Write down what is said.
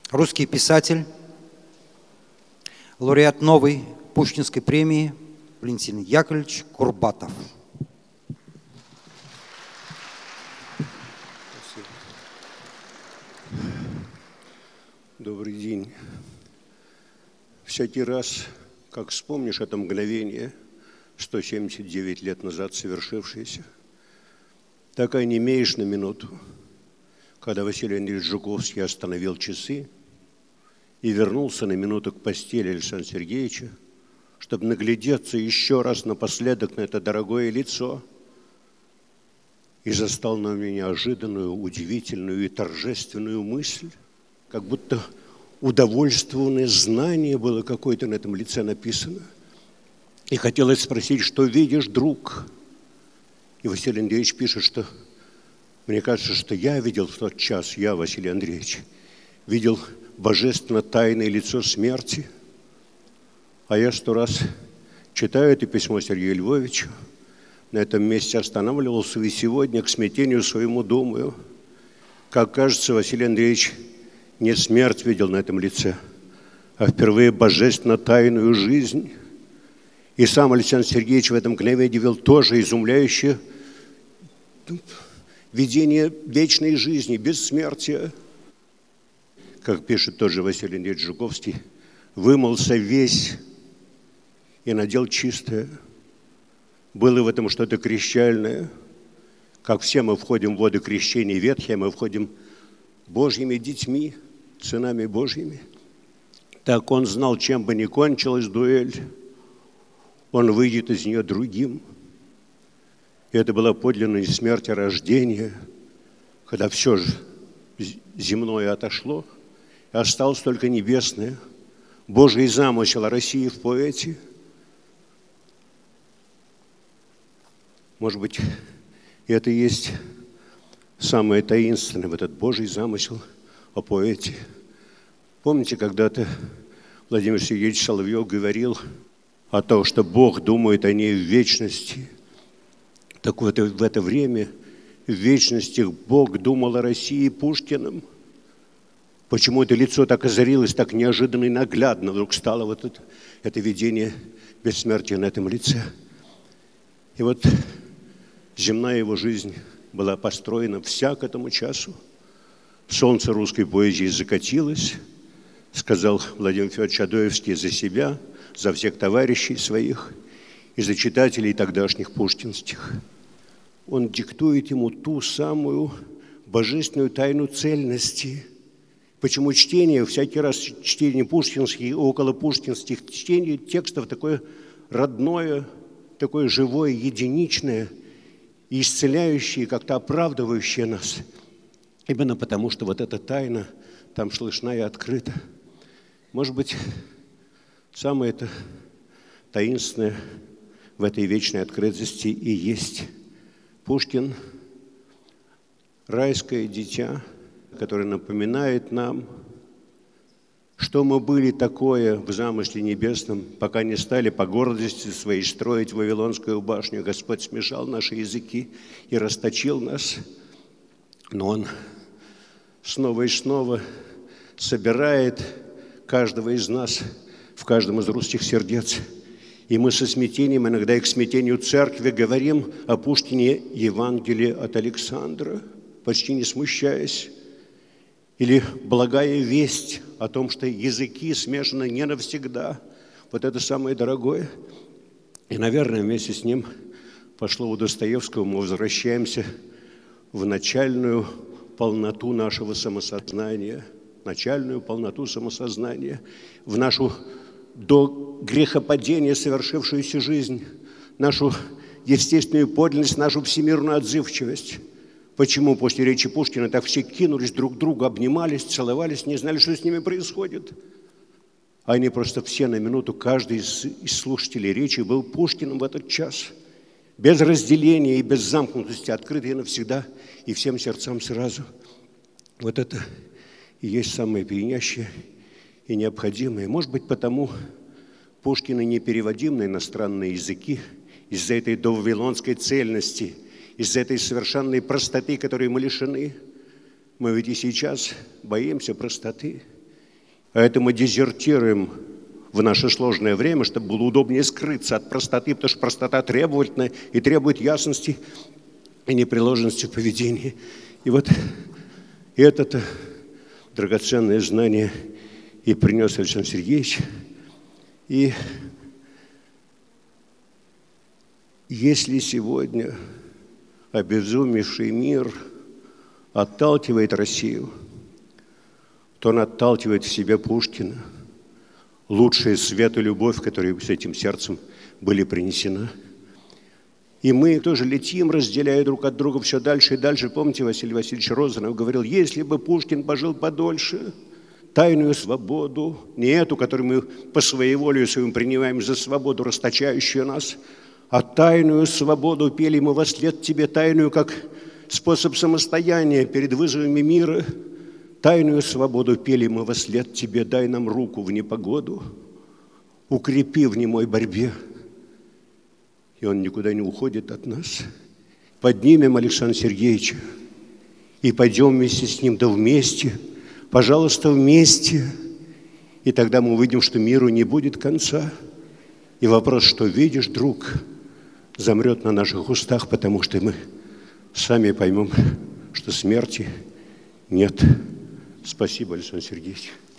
русский писатель, лауреат новой Пушкинской премии Валентин Яковлевич Курбатов. Добрый день. Всякий раз, как вспомнишь это мгновение, 179 лет назад совершившееся, так и онемеешь на минуту, когда Василий Андреевич Жуковский остановил часы и вернулся на минуту к постели Александра Сергеевича, чтобы наглядеться еще раз напоследок на это дорогое лицо, и застал на меня неожиданную, удивительную и торжественную мысль, как будто удовольствованное знание было какое-то на этом лице написано. И хотелось спросить, что видишь, друг? И Василий Андреевич пишет, что мне кажется, что я видел в тот час, я, Василий Андреевич, видел божественно тайное лицо смерти. А я 100 раз читаю это письмо Сергею Львовичу, на этом месте останавливался, и сегодня к смятению своему думаю, как кажется, Василий Андреевич не смерть видел на этом лице, а впервые божественно тайную жизнь. И сам Александр Сергеевич в этом мгновении видел тоже изумляющее видение вечной жизни, бессмертия. Как пишет тот же Василий Андреевич Жуковский, вымылся весь и надел чистое. Было в этом что-то крещальное. Как все мы входим в воды крещения ветхие, мы входим Божьими детьми, сынами Божьими. Так он знал, чем бы ни кончилась дуэль, он выйдет из нее другим. И это была подлинная смерть, а рождение, когда все же земное отошло, и осталось только небесное. Божий замысел о России в поэте. Может быть, это и есть самое таинственное в этот Божий замысел о поэте. Помните, когда-то Владимир Сергеевич Соловьев говорил о том, что Бог думает о ней в вечности. Так вот, в это время, в вечности, Бог думал о России Пушкиным. Почему это лицо так озарилось, так неожиданно и наглядно вдруг стало вот это видение бессмертия на этом лице. И вот земная его жизнь была построена вся к этому часу. Солнце русской поэзии закатилось, сказал Владимир Федорович Адоевский за себя, за всех товарищей своих и за читателей тогдашних пушкинских. Он диктует ему ту самую божественную тайну цельности. Почему чтение, всякий раз чтение пушкинских и около пушкинских чтений, текстов такое родное, такое живое, единичное, и исцеляющее, как-то оправдывающее нас. Именно потому, что вот эта тайна там слышна и открыта. Может быть, самое это таинственное в этой вечной открытости и есть Пушкин, райское дитя, которое напоминает нам, что мы были такое в замысле небесном, пока не стали по гордости своей строить Вавилонскую башню. Господь смешал наши языки и расточил нас. Но Он снова и снова собирает каждого из нас в каждом из русских сердец. И мы со смятением, иногда и к смятению церкви, говорим о Пушкине Евангелие от Александра, почти не смущаясь. Или благая весть о том, что языки смешаны не навсегда. Вот это самое дорогое. И, наверное, вместе с ним, по слову Достоевского, мы возвращаемся в начальную полноту нашего самосознания, начальную полноту самосознания, в нашу до грехопадения совершившуюся жизнь, нашу естественную подлинность, нашу всемирную отзывчивость. Почему после речи Пушкина так все кинулись друг к другу, обнимались, целовались, не знали, что с ними происходит? Они просто все на минуту, каждый из слушателей речи был Пушкиным в этот час. Без разделения и без замкнутости, открытые навсегда и всем сердцам сразу. Вот это и есть самое пьянящее и необходимое. Может быть, потому Пушкин и не переводим на иностранные языки из-за этой довавилонской цельности, из-за этой совершенной простоты, которой мы лишены. Мы ведь и сейчас боимся простоты. А это мы дезертируем в наше сложное время, чтобы было удобнее скрыться от простоты, потому что простота требовательна и требует ясности и непреложности в поведении. И вот это драгоценное знание и принес Александр Сергеевич. И если сегодня обезумевший мир отталкивает Россию, то он отталкивает в себе Пушкина, лучший свет и любовь, которые с этим сердцем были принесены. И мы тоже летим, разделяя друг от друга все дальше и дальше. Помните, Василий Васильевич Розанов говорил, если бы Пушкин пожил подольше, тайную свободу, не эту, которую мы по своеволию своим принимаем за свободу, расточающую нас, а тайную свободу пели мы вослед тебе, тайную как способ самостояния перед вызовами мира. Тайную свободу пели мы вослед тебе, дай нам руку в непогоду, укрепи в немой борьбе. И он никуда не уходит от нас. Поднимем Александра Сергеевича и пойдем вместе с ним, да вместе, пожалуйста, вместе. И тогда мы увидим, что миру не будет конца. И вопрос, что видишь, друг, замрет на наших устах, потому что мы сами поймем, что смерти нет. Спасибо, Александр Сергеевич.